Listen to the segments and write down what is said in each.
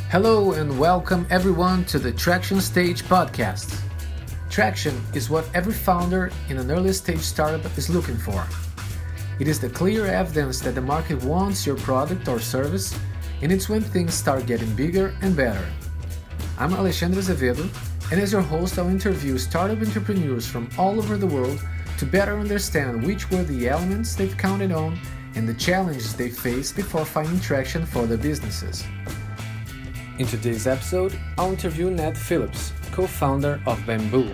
Hello and welcome everyone to the Traction Stage podcast. Traction is what every founder in an early stage startup is looking for. It is the clear evidence that the market wants your product or service, and it's when things start getting bigger and better. I'm Alexandre Azevedo, and as your host, I'll interview startup entrepreneurs from all over the world to better understand which were the elements they've counted on and the challenges they faced before finding traction for their businesses. In today's episode, I'll interview Ned Phillips, co-founder of Bamboo.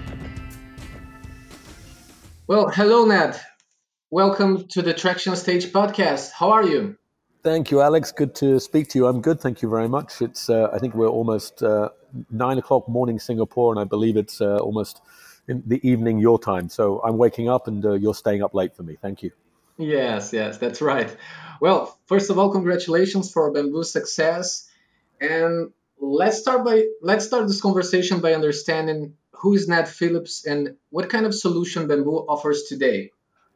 Well, hello, Ned. Welcome to the Traction Stage podcast. How are you? Thank you, Alex. Good to speak to you. I'm good. Thank you very much. It's I think we're almost 9 o'clock morning Singapore, and I believe it's almost in the evening your time. So I'm waking up, and you're staying up late for me. Thank you. Yes, that's right. Well, first of all, congratulations for Bamboo's success. And let's start this conversation by understanding who is Ned Phillips and what kind of solution Bamboo offers today.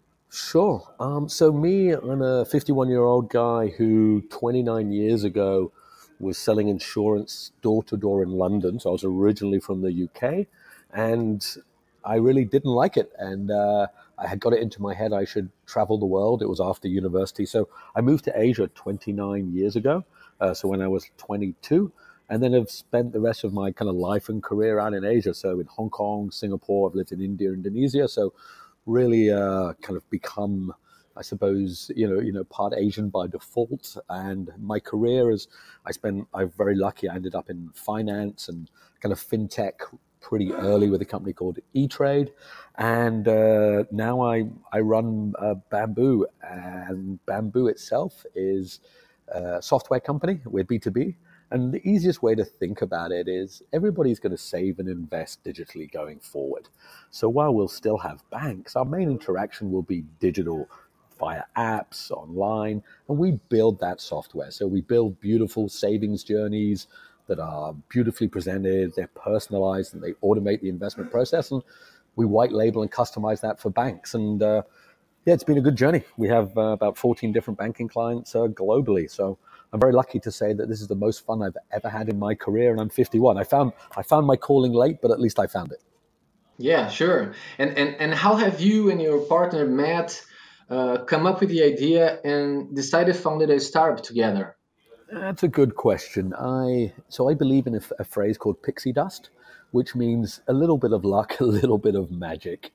Sure. So me, I'm a 51-year-old guy who 29 years ago was selling insurance door to door in London. So I was originally from the UK, and I really didn't like it. And I had got it into my head I should travel the world. It was after university. So I moved to Asia 29 years ago. So when I was 22, and then I've spent the rest of my kind of life and career out in Asia. So in Hong Kong, Singapore, I've lived in India, Indonesia. So really kind of become, I suppose, part Asian by default. And my career is, I'm very lucky. I ended up in finance and kind of fintech pretty early with a company called E-Trade. And now I run Bamboo, and Bamboo itself is a software company. We're B2B. And the easiest way to think about it is everybody's going to save and invest digitally going forward. So while we'll still have banks, our main interaction will be digital via apps, online, and we build that software. So we build beautiful savings journeys that are beautifully presented, they're personalized, and they automate the investment process. And we white label and customize that for banks. And it's been a good journey. We have about 14 different banking clients globally. So I'm very lucky to say that this is the most fun I've ever had in my career, and I'm 51. I found my calling late, but at least I found it. Yeah, sure. And how have you and your partner Matt come up with the idea and decided founded a startup together? That's a good question. I believe in a phrase called pixie dust, which means a little bit of luck, a little bit of magic.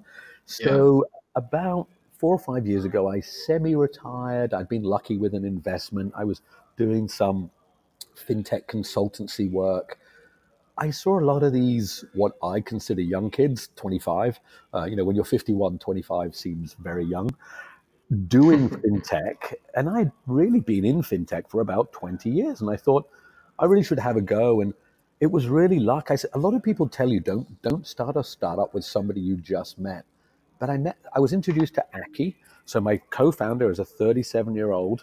Yeah. So about 4 or 5 years ago, I semi-retired. I'd been lucky with an investment. I was doing some fintech consultancy work. I saw a lot of these, what I consider young kids, 25. When you're 51, 25 seems very young, doing fintech. And I'd really been in fintech for about 20 years. And I thought I really should have a go. And it was really luck. I said, a lot of people tell you don't start a startup with somebody you just met. But I was introduced to Aki. So my co-founder is a 37-year-old.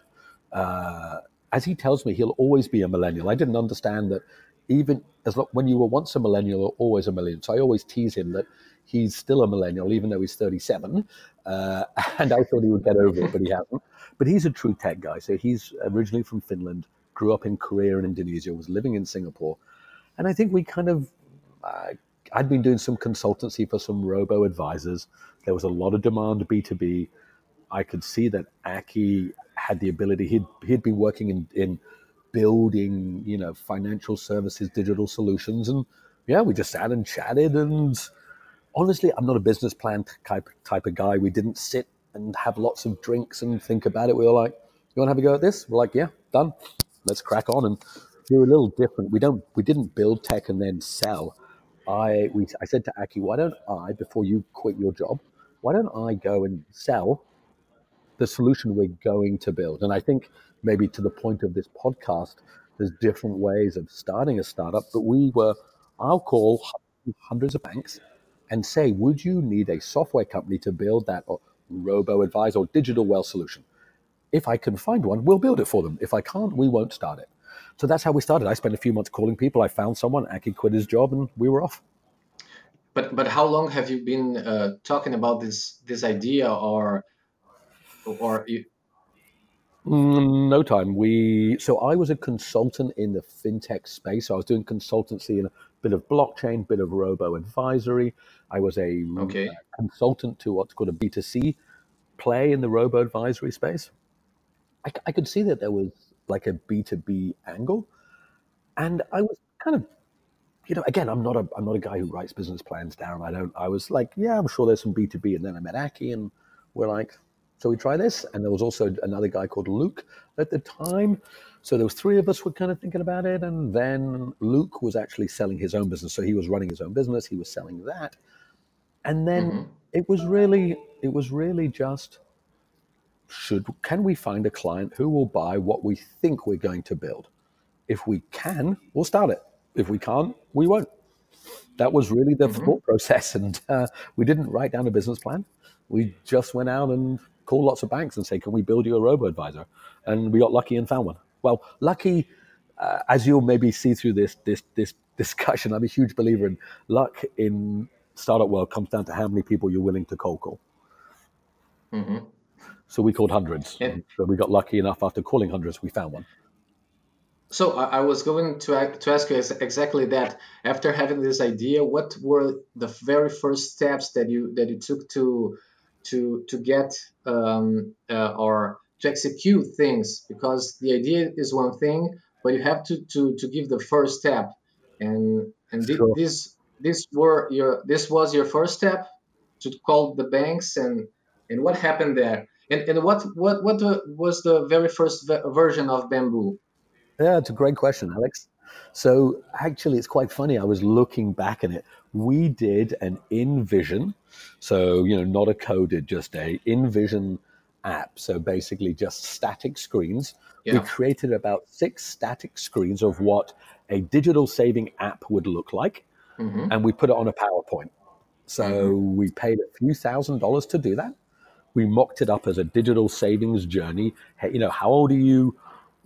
As he tells me, he'll always be a millennial. I didn't understand that even when you were once a millennial, you're always a millennial. So I always tease him that he's still a millennial, even though he's 37. And I thought he would get over it, but he hasn't. But he's a true tech guy. So he's originally from Finland, grew up in Korea and Indonesia, was living in Singapore. And I think we kind of, I'd been doing some consultancy for some robo advisors. There was a lot of demand B2B. I could see that Aki had the ability. He'd been working in building, financial services, digital solutions, and yeah, we just sat and chatted. And honestly, I'm not a business plan type of guy. We didn't sit and have lots of drinks and think about it. We were like, "You want to have a go at this?" We're like, "Yeah, done. Let's crack on." And we're a little different. We didn't build tech and then sell. I said to Aki, "Why don't I, before you quit your job, why don't I go and sell the solution we're going to build?" And I think maybe to the point of this podcast, there's different ways of starting a startup, but I'll call hundreds of banks and say, would you need a software company to build that or robo-advise or digital wealth solution? If I can find one, we'll build it for them. If I can't, we won't start it. So that's how we started. I spent a few months calling people. I found someone, Aki quit his job, and we were off. But how long have you been talking about this idea or you, No time. So I was a consultant in the fintech space. So I was doing consultancy in a bit of blockchain, bit of robo advisory. I was a Okay. consultant to what's called a B2C play in the robo advisory space. I could see that there was like a B2B angle, and I was kind of, again, I'm not a guy who writes business plans down. I was like, yeah, I'm sure there's some B2B. And then I met Aki, and we're like, so we try this. And there was also another guy called Luke at the time. So there was three of us were kind of thinking about it. And then Luke was actually selling his own business. So he was running his own business. He was selling that. And then Mm-hmm. it was really just, can we find a client who will buy what we think we're going to build? If we can, we'll start it. If we can't, we won't. That was really the Mm-hmm. thought process. And we didn't write down a business plan. We just went out and called lots of banks and said, can we build you a robo advisor? And we got lucky and found one. Well, lucky, as you'll maybe see through this discussion, I'm a huge believer in luck in startup world comes down to how many people you're willing to cold call. Mm-hmm. So we called hundreds. And So we got lucky enough after calling hundreds, we found one. so I was going to ask you exactly that. After having this idea, what were the very first steps that you took to get or to execute things? Because the idea is one thing, but you have to give the first step. And Sure. this was your first step to call the banks, and what happened there? And was the very first version of Bamboo? Yeah, it's a great question, Alex. So actually, it's quite funny. I was looking back at it. We did an InVision, so not a coded, just a InVision app. So basically, just static screens. We Yeah. created about 6 static screens of what a digital saving app would look like, Mm-hmm. and we put it on a PowerPoint. So Mm-hmm. we paid a few $1,000s to do that. We mocked it up as a digital savings journey. Hey, how old are you?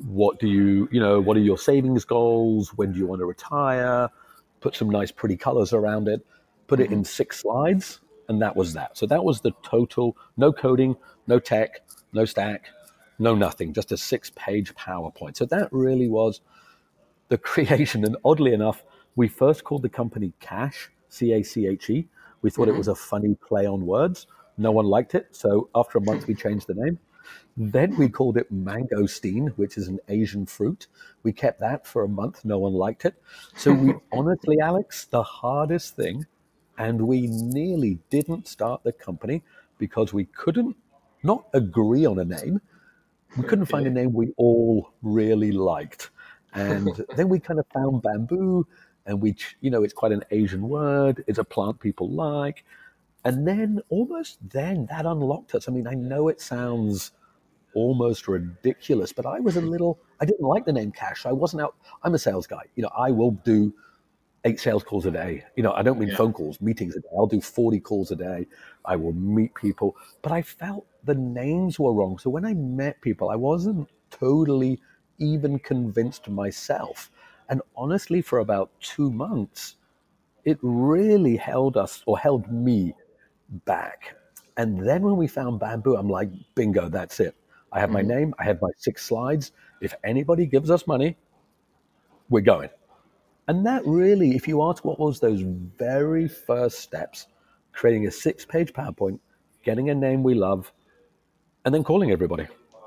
What are your savings goals? When do you want to retire? Put some nice, pretty colors around it. Put it Mm-hmm. in 6 slides, and that was that. So that was the total. No coding, no tech, no stack, no nothing. Just a 6-page PowerPoint. So that really was the creation. And oddly enough, we first called the company Cache, CACHE. We thought it was Mm-hmm. a funny play on words. No one liked it. So after a month, we changed the name. Then we called it mangosteen, which is an Asian fruit. We kept that for a month. No one liked it. So we honestly, Alex, the hardest thing, and we nearly didn't start the company because we couldn't not agree on a name. We couldn't find a Okay. name we all really liked. And then we kind of found bamboo, and it's quite an Asian word. It's a plant people like. And then almost then that unlocked us. I mean, I know it sounds almost ridiculous, but I didn't like the name Cash. I wasn't out, I'm a sales guy. I will do 8 sales calls a day. I don't mean Yeah. phone calls, meetings a day. I'll do 40 calls a day. I will meet people, but I felt the names were wrong. So when I met people, I wasn't totally even convinced myself. And honestly, for about 2 months, it really held me back. And then when we found bamboo, I'm like, bingo, that's it. I have my Mm-hmm. name, I have my 6 slides. If anybody gives us money, we're going. And that really, if you ask what was those very first steps, creating a 6-page PowerPoint, getting a name we love, and then calling everybody.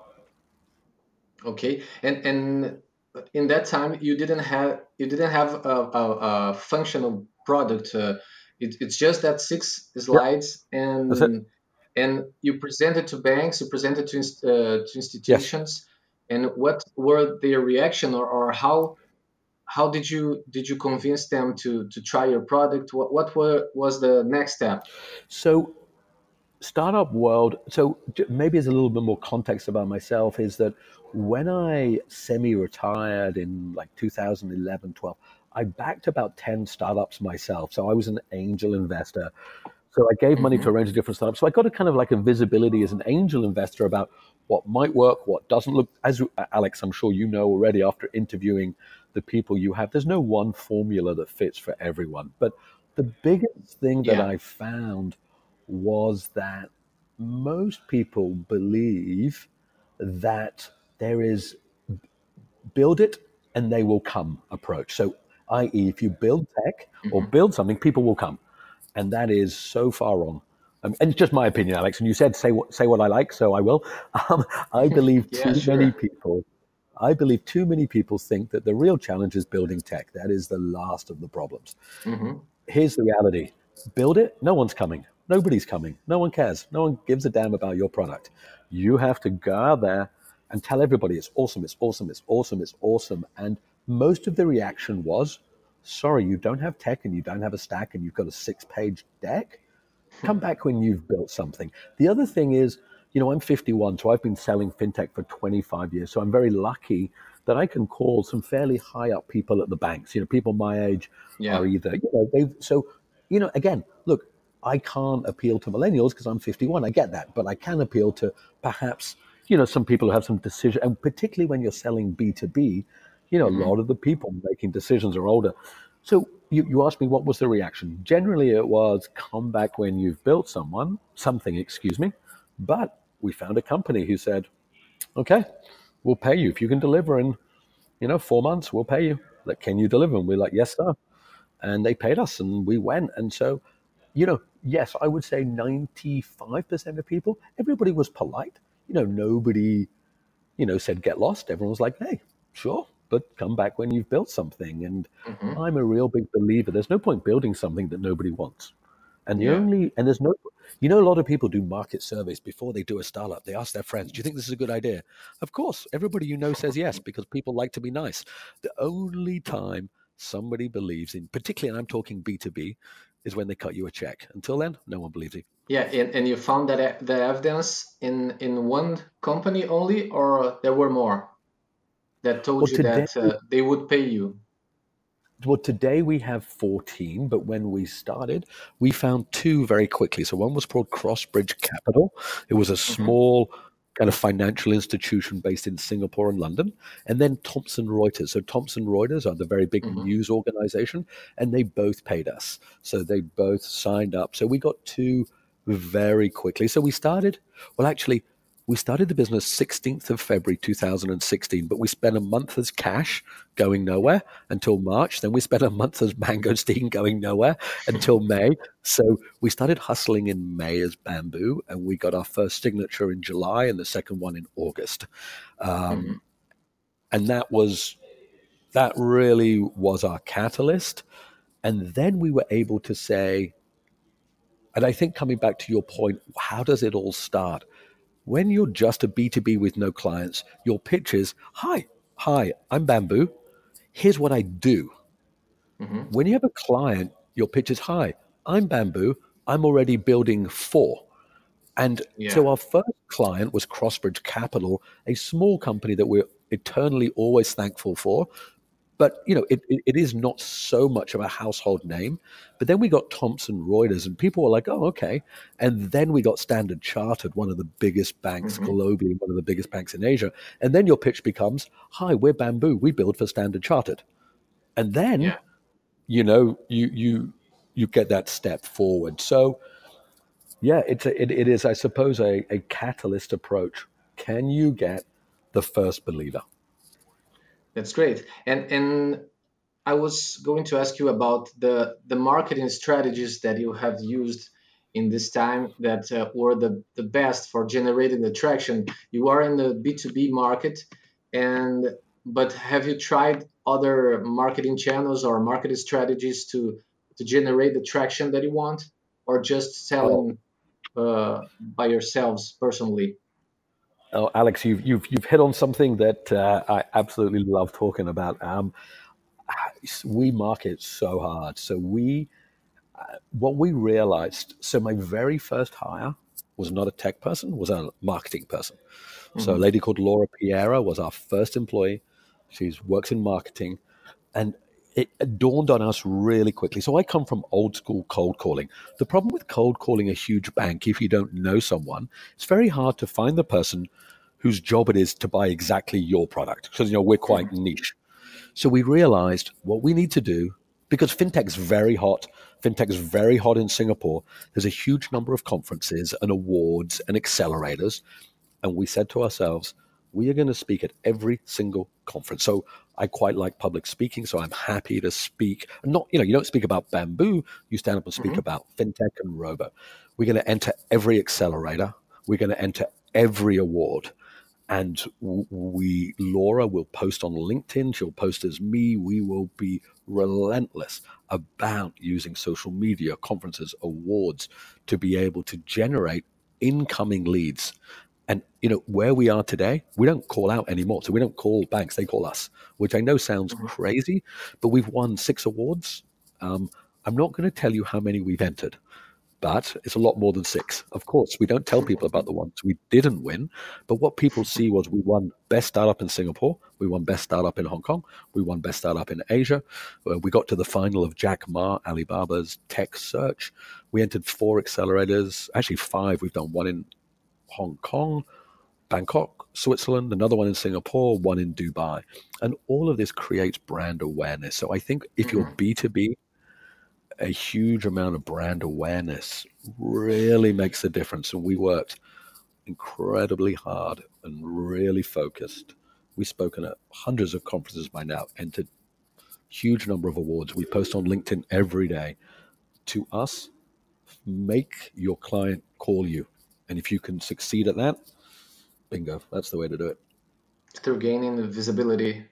Okay. And in that time, you didn't have a functional product. It's just that six Yep, slides, that's it. and you presented to banks, you presented to Yes. institutions, and what were their reaction, or how did you convince them to try your product? Was the next step? So startup world, so maybe as a little bit more context about myself, is that when I semi-retired in like 2011, 12, I backed about 10 startups myself. So I was an angel investor. So I gave money to a Mm-hmm. range of different startups. So I got a kind of like a visibility as an angel investor about what might work, what doesn't look. As Alex, I'm sure you know already after interviewing the people you have, there's no one formula that fits for everyone. But the biggest thing that Yeah. I found was that most people believe that there is build it and they will come approach. So, i.e., if you build tech or build something, people will come, and that is so far wrong. And it's just my opinion, Alex. And you said say what I like, so I will. I believe Yeah, too many sure. people. I believe too many people think that the real challenge is building tech. That is the last of the problems. Hmm. Here's the reality: build it. No one's coming. Nobody's coming. No one cares. No one gives a damn about your product. You have to go out there and tell everybody it's awesome, it's awesome, it's awesome, it's awesome. And most of the reaction was, sorry, you don't have tech and you don't have a stack and you've got a 6-page deck. Come back when you've built something. The other thing is, I'm 51, so I've been selling fintech for 25 years. So I'm very lucky that I can call some fairly high up people at the banks. People my age are Yeah. either, again, look, I can't appeal to millennials because I'm 51. I get that, but I can appeal to perhaps, some people who have some decision, and particularly when you're selling B2B, a Hmm. lot of the people making decisions are older. So you asked me what was the reaction. Generally, it was come back when you've built something, excuse me. But we found a company who said, okay, we'll pay you if you can deliver in 4 months. We'll pay you. Like, can you deliver? And we're like, yes, sir. And they paid us, and we went. And so, yes, I would say 95% of people, everybody was polite. Nobody said get lost. Everyone was like, hey, sure, but come back when you've built something. And Hmm. I'm a real big believer. There's no point building something that nobody wants. And Yeah. there's no, a lot of people do market surveys before they do a startup. They ask their friends, do you think this is a good idea? Of course, everybody says yes because people like to be nice. The only time somebody believes in, particularly, and I'm talking B2B, is when they cut you a check. Until then, no one believes you. Yeah, and you found that the evidence in one company only, or there were more that told Well, you today that they would pay you? Well, today we have 14, but when we started, we found two very quickly. So one was called Crossbridge Capital. It was a Hmm. small kind of financial institution based in Singapore and London. And then Thomson Reuters. So Thomson Reuters are the very big Hmm. news organization, and they both paid us. So they both signed up. So we got two very quickly. So we started the business 16th of February 2016, but we spent a month as cash going nowhere until March. Then we spent a month as Mangosteen going nowhere until May. So we started hustling in May as Bamboo, and we got our first signature in July and the second one in August. Hmm. And that really was our catalyst. And then we were able to say, and I think coming back to your point, how does it all start? When you're just a B2B with no clients, your pitch is, hi, I'm Bamboo. Here's what I do. Hmm. When you have a client, your pitch is, hi, I'm Bamboo. I'm already building for. And Yeah. so our first client was Crossbridge Capital, a small company that we're eternally always thankful for. But it is not so much of a household name. But then we got Thomson Reuters, and people were like, "Oh, okay." And then we got Standard Chartered, one of the biggest banks Hmm. globally, one of the biggest banks in Asia. And then your pitch becomes, "Hi, we're Bamboo. We build for Standard Chartered." And then Yeah. you get that step forward. So yeah, it is, I suppose, a catalyst approach. Can you get the first believer? That's great. And I was going to ask you about the marketing strategies that you have used in this time that were the best for generating the traction. You are in the B2B market, and but have you tried other marketing channels or marketing strategies to generate the traction that you want, or just Oh, selling by yourselves personally? Oh, Alex, you've hit on something that I absolutely love talking about. We market so hard. So what we realized. So my very first hire was not a tech person, was a marketing person. So a Hmm. lady called Laura Piera was our first employee. She works in marketing, and it dawned on us really quickly. So I come from old school cold calling. The problem with cold calling a huge bank, if you don't know someone, it's very hard to find the person whose job it is to buy exactly your product because we're quite Hmm. niche. So we realized what we need to do because fintech's very hot. Fintech's very hot in Singapore. There's a huge number of conferences and awards and accelerators. And we said to ourselves, we are going to speak at every single conference. So I quite like public speaking, so I'm happy to speak. Not, you don't speak about Bamboo, you stand up and speak Hmm. about fintech and robo. We're going to enter every accelerator. We're going to enter every award. And Laura will post on LinkedIn. She'll post as me. We will be relentless about using social media, conferences, awards to be able to generate incoming leads. And where we are today, we don't call out anymore. So we don't call banks; they call us, which I know sounds Hmm. crazy, but we've won 6 awards. Um, I'm not going to tell you how many we've entered, but it's a lot more than 6. Of course, we don't tell people about the ones we didn't win, but what people see was we won Best Startup in Singapore, we won Best Startup in Hong Kong, we won Best Startup in Asia. We got to the final of Jack Ma, Alibaba's Tech Search. We entered 4 accelerators, actually 5. We've done one in Hong Kong, Bangkok, Switzerland, another one in Singapore, one in Dubai. And all of this creates brand awareness. So I think if you're Hmm. B2B, a huge amount of brand awareness really makes a difference. And we worked incredibly hard and really focused. We've spoken at hundreds of conferences by now, entered huge number of awards. We post on LinkedIn every day. To us, make your client call you. And if you can succeed at that, bingo, that's the way to do it. Through gaining the visibility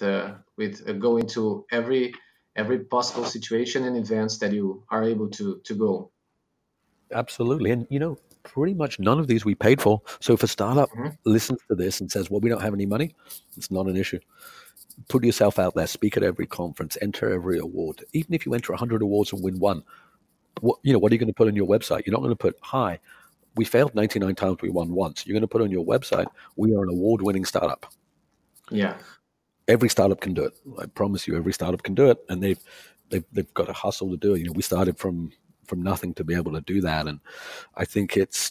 with going to every possible situation and events that you are able to go. Absolutely. And pretty much none of these we paid for. So if a startup Hmm. listens to this and says, well, we don't have any money, it's not an issue. Put yourself out there, speak at every conference, enter every award. Even if you enter 100 awards and win one, what are you going to put on your website? You're not going to put, hi, we failed 99 times, we won once. You're going to put on your website, we are an award-winning startup. Yeah. Every startup can do it. I promise you, every startup can do it. And they've got a hustle to do it. We started from nothing to be able to do that. And I think it's,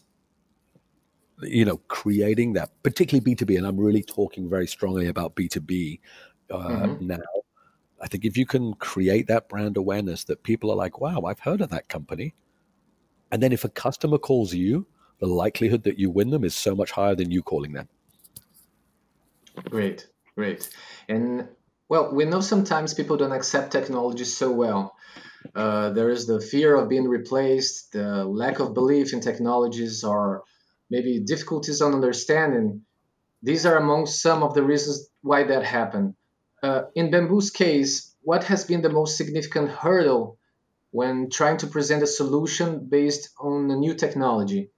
creating that, particularly B2B, and I'm really talking very strongly about B2B Hmm. now. I think if you can create that brand awareness that people are like, wow, I've heard of that company. And then if a customer calls you, the likelihood that you win them is so much higher than you calling them. Great, great. And well, we know sometimes people don't accept technology so well. There is the fear of being replaced, the lack of belief in technologies, or maybe difficulties on understanding. These are among some of the reasons why that happened. In Bamboo's case, what has been the most significant hurdle when trying to present a solution based on a new technology?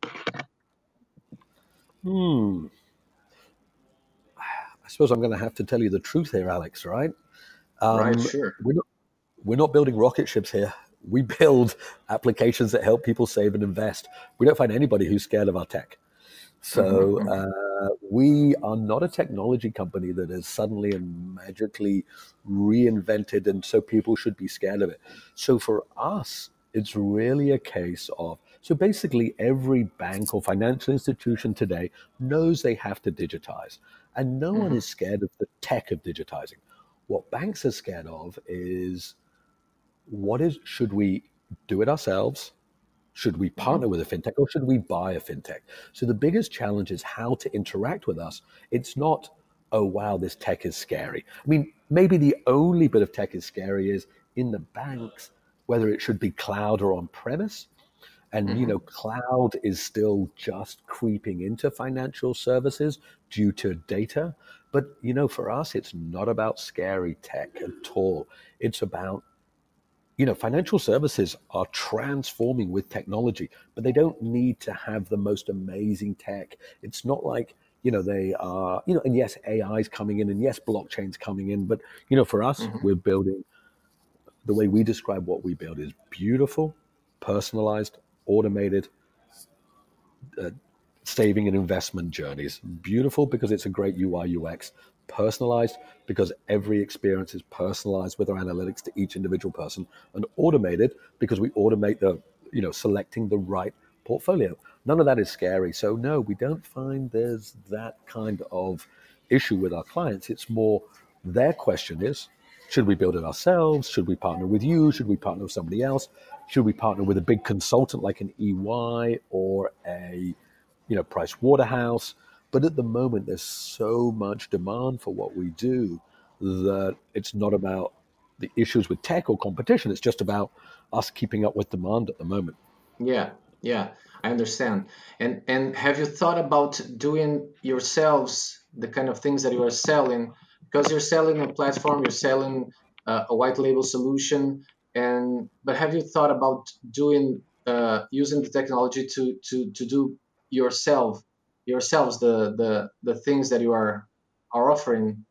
Hmm. I suppose I'm going to have to tell you the truth here, Alex, right? Right, Um, sure. we're not building rocket ships here. We build applications that help people save and invest. We don't find anybody who's scared of our tech. Hmm. So we are not a technology company that is suddenly and magically reinvented, and so people should be scared of it. So for us, it's really a case of, so basically every bank or financial institution today knows they have to digitize, and no one Hmm. is scared of the tech of digitizing. What banks are scared of is, should we do it ourselves? Should we Hmm. partner with a fintech, or should we buy a fintech? So the biggest challenge is how to interact with us. It's not, oh, wow, this tech is scary. I mean, maybe the only bit of tech is scary is in the banks, whether it should be cloud or on premise. And, Hmm. cloud is still just creeping into financial services due to data. But, for us, it's not about scary tech at all. It's about, financial services are transforming with technology, but they don't need to have the most amazing tech. It's not like, they are, and yes, AI is coming in, and yes, blockchain's coming in, but, for us, Hmm. we're building, the way we describe what we build is beautiful, personalized, automated, saving and investment journeys. Beautiful because it's a great UI UX. Personalized because every experience is personalized with our analytics to each individual person. And automated because we automate the, selecting the right portfolio. None of that is scary. So no, we don't find there's that kind of issue with our clients. It's more, their question is, should we build it ourselves? Should we partner with you? Should we partner with somebody else? Should we partner with a big consultant like an EY or a, Price Waterhouse? But at the moment, there's so much demand for what we do that it's not about the issues with tech or competition. It's just about us keeping up with demand at the moment. Yeah, yeah, I understand. And have you thought about doing yourselves the kind of things that you are selling? Because you're selling a platform, you're selling a white label solution, and but have you thought about doing using the technology to do yourself yourselves the things that you are offering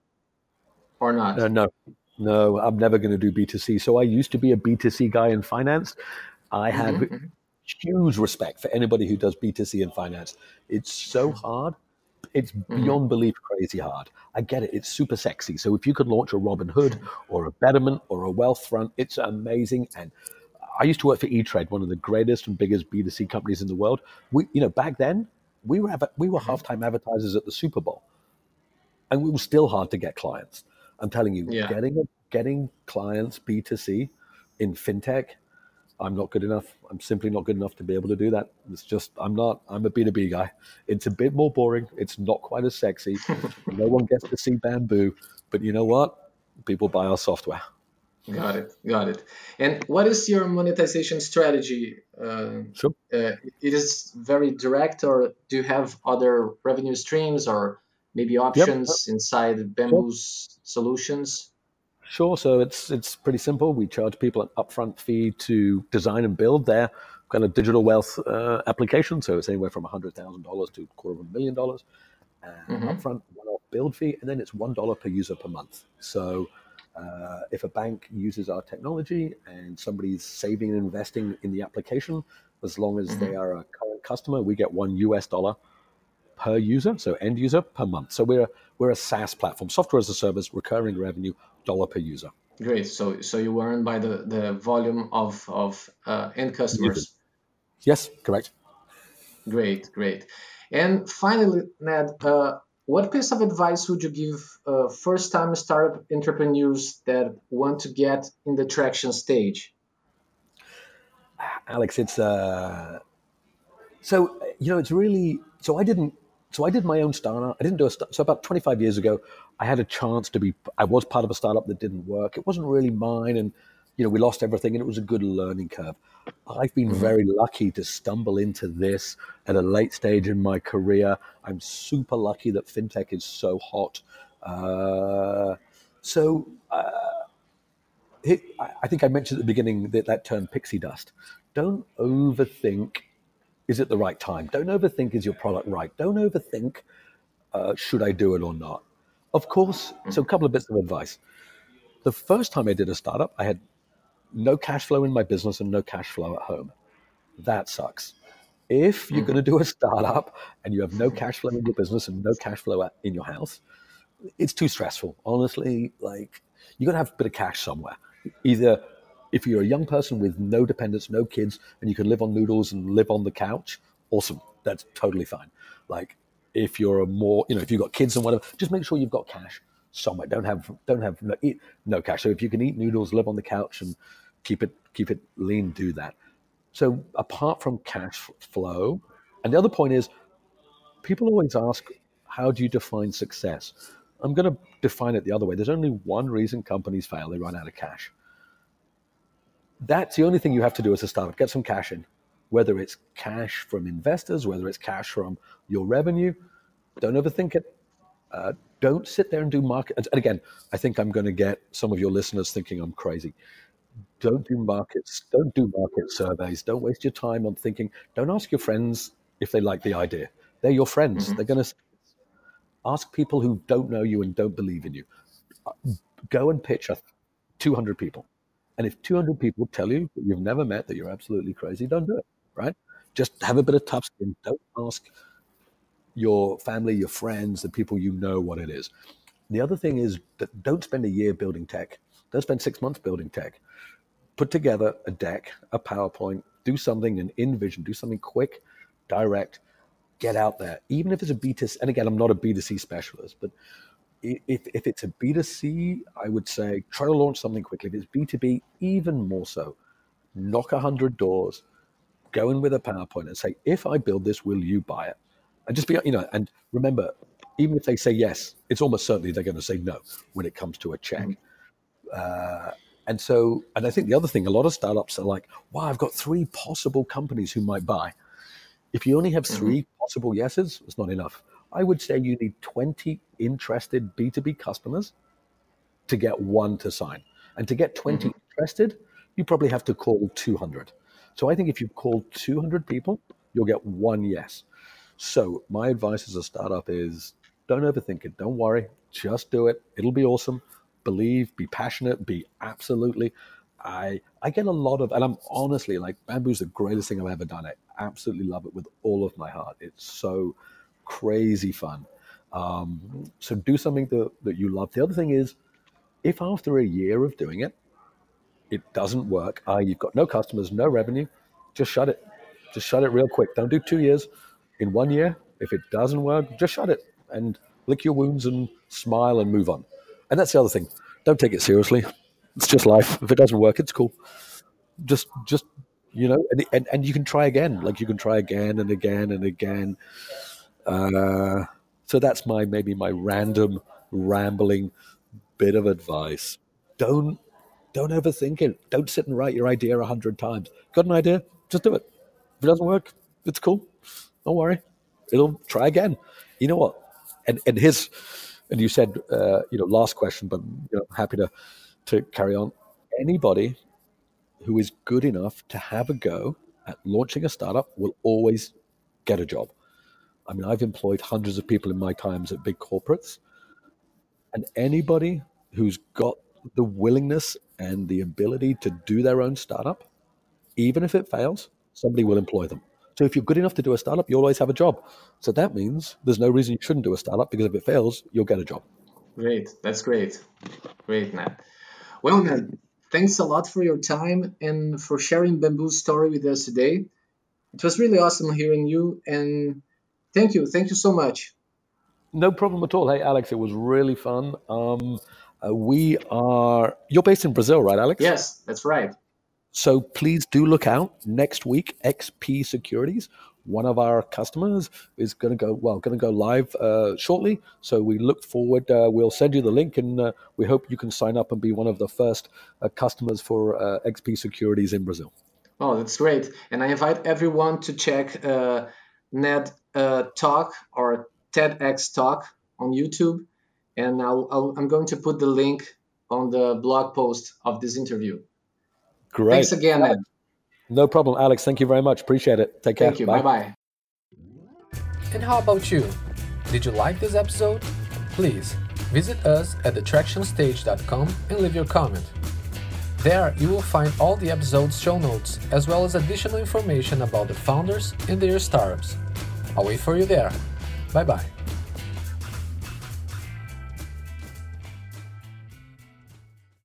or not? No, no, I'm never going to do B2C. So I used to be a B2C guy in finance. I have Hmm. huge respect for anybody who does B2C in finance. It's so hard. It's Hmm. beyond belief crazy hard. I get it. It's super sexy. So if you could launch a Robinhood or a Betterment or a Wealthfront, it's amazing. And I used to work for E-Trade, one of the greatest and biggest B2C companies in the world. Back then, we were halftime advertisers at the Super Bowl, and we were still hard to get clients. I'm telling you, Yeah. getting clients B2C in fintech, I'm not good enough. I'm simply not good enough to be able to do that. It's just, I'm not. I'm a B2B guy. It's a bit more boring. It's not quite as sexy. No one gets to see bamboo, but you know what? People buy our software. Got it. Got it. And what is your monetization strategy? Sure. It is very direct, or do you have other revenue streams or maybe Yep. options inside Sure. Bamboo's solutions? Sure. So it's pretty simple. We charge people an upfront fee to design and build their kind of digital wealth application. So it's anywhere from $100,000 to $250,000 Hmm. upfront one-off build fee, and then it's $1 per user per month. So if a bank uses our technology and somebody's saving and investing in the application, as long as they Hmm. are a current customer, we get $1 per user, so end user per month. So we're a SaaS platform, software as a service, recurring revenue, dollar per user. Great. So you earn by the volume of end Users. customers. Yes, correct. Great, great. And finally, Ned, what piece of advice would you give first-time startup entrepreneurs that want to get in the traction stage? Alex, it's it's really so I did my own startup. I didn't do a so about 25 years ago. I had a chance to be. I was part of a startup that didn't work. It wasn't really mine, and we lost everything, and it was a good learning curve. I've been Hmm. very lucky to stumble into this at a late stage in my career. I'm super lucky that fintech is so hot. Uh, so I think I mentioned at the beginning that term pixie dust. Don't overthink, is it the right time? Don't overthink, is your product right? Don't overthink, should I do it or not? Of course, so a couple of bits of advice. The first time I did a startup, I had no cash flow in my business and no cash flow at home. That sucks. If you're going Hmm. to do a startup and you have no cash flow in your business and no cash flow in your house, it's too stressful. Honestly, like, you got to have a bit of cash somewhere. Either if you're a young person with no dependents, no kids, and you can live on noodles and live on the couch, awesome. That's totally fine. Like, if you're a more, if you've got kids and whatever, just make sure you've got cash somewhere. Don't have no cash. So if you can eat noodles, live on the couch, and keep it lean, do that. So apart from cash flow, and the other point is, people always ask, how do you define success? I'm going to define it the other way. There's only one reason companies fail: they run out of cash. That's the only thing you have to do as a startup: get some cash in. Whether it's cash from investors, whether it's cash from your revenue, don't overthink it. Don't sit there and do market. And again, I think I'm going to get some of your listeners thinking I'm crazy. Don't do markets. Don't do market surveys. Don't waste your time on thinking. Don't ask your friends if they like the idea. They're your friends. Hmm. They're going to ask people who don't know you and don't believe in you. Go and pitch 200 people. And if 200 people tell you that you've never met, that you're absolutely crazy, don't do it, right? Just have a bit of tough skin. Don't ask your family, your friends, the people you know what it is. The other thing is that don't spend a year building tech. Don't spend 6 months building tech. Put together a deck, a PowerPoint, do something, an InVision, do something quick, direct, get out there. Even if it's a B2C, and again, I'm not a B2C specialist, but if it's a B2C, I would say try to launch something quickly. If it's B2B, even more so. Knock 100 doors, go in with a PowerPoint and say, if I build this, will you buy it? And just be, and remember, even if they say yes, it's almost certainly they're going to say no when it comes to a check. And I think the other thing, a lot of startups are like, wow, I've got 3 possible companies who might buy. If you only have 3 possible yeses, it's not enough. I would say you need 20 interested B2B customers to get 1 to sign. And to get 20 interested, you probably have to call 200. So I think if you call 200 people, you'll get 1 yes. So my advice as a startup is don't overthink it. Don't worry. Just do it. It'll be awesome. Believe, be passionate, be absolutely. I get a lot of, and I'm honestly like, Bamboo's the greatest thing I've ever done. I absolutely love it with all of my heart. It's so crazy fun. So do something that you love. The other thing is, if after a year of doing it, it doesn't work, you've got no customers, no revenue, just shut it. Just shut it real quick. Don't do 2 years. In 1 year, if it doesn't work, just shut it and lick your wounds and smile and move on. And that's the other thing. Don't take it seriously. It's just life. If it doesn't work, it's cool. Just and you can try again. Like you can try again and again and again. So that's maybe my random rambling bit of advice. Don't overthink it. Don't sit and write your idea 100 times. Got an idea? Just do it. If it doesn't work, it's cool. Don't worry. It'll try again. You know what? And you said last question, but happy to carry on. Anybody who is good enough to have a go at launching a startup will always get a job. I mean, I've employed hundreds of people in my times at big corporates, and anybody who's got the willingness and the ability to do their own startup, even if it fails, somebody will employ them. So if you're good enough to do a startup, you'll always have a job. So that means there's no reason you shouldn't do a startup, because if it fails, you'll get a job. Great. That's great. Great, Ned. Well, Ned, thanks a lot for your time and for sharing Bamboo's story with us today. It was really awesome hearing you, and thank you. Thank you so much. No problem at all. Hey, Alex, it was really fun. You're based in Brazil, right, Alex? Yes, that's right. So please do look out. Next week, XP Securities, one of our customers, is going to go live shortly. So we look forward. We'll send you the link, and we hope you can sign up and be one of the first customers for XP Securities in Brazil. Oh, that's great. And I invite everyone to check Ned Talk or TEDx Talk on YouTube. And I'm going to put the link on the blog post of this interview. Great. Thanks again, Ned. No problem, Alex. Thank you very much. Appreciate it. Take care. Thank you. Bye-bye. And how about you? Did you like this episode? Please visit us at thetractionstage.com and leave your comment. There you will find all the episode's show notes, as well as additional information about the founders and their startups. I'll wait for you there. Bye-bye.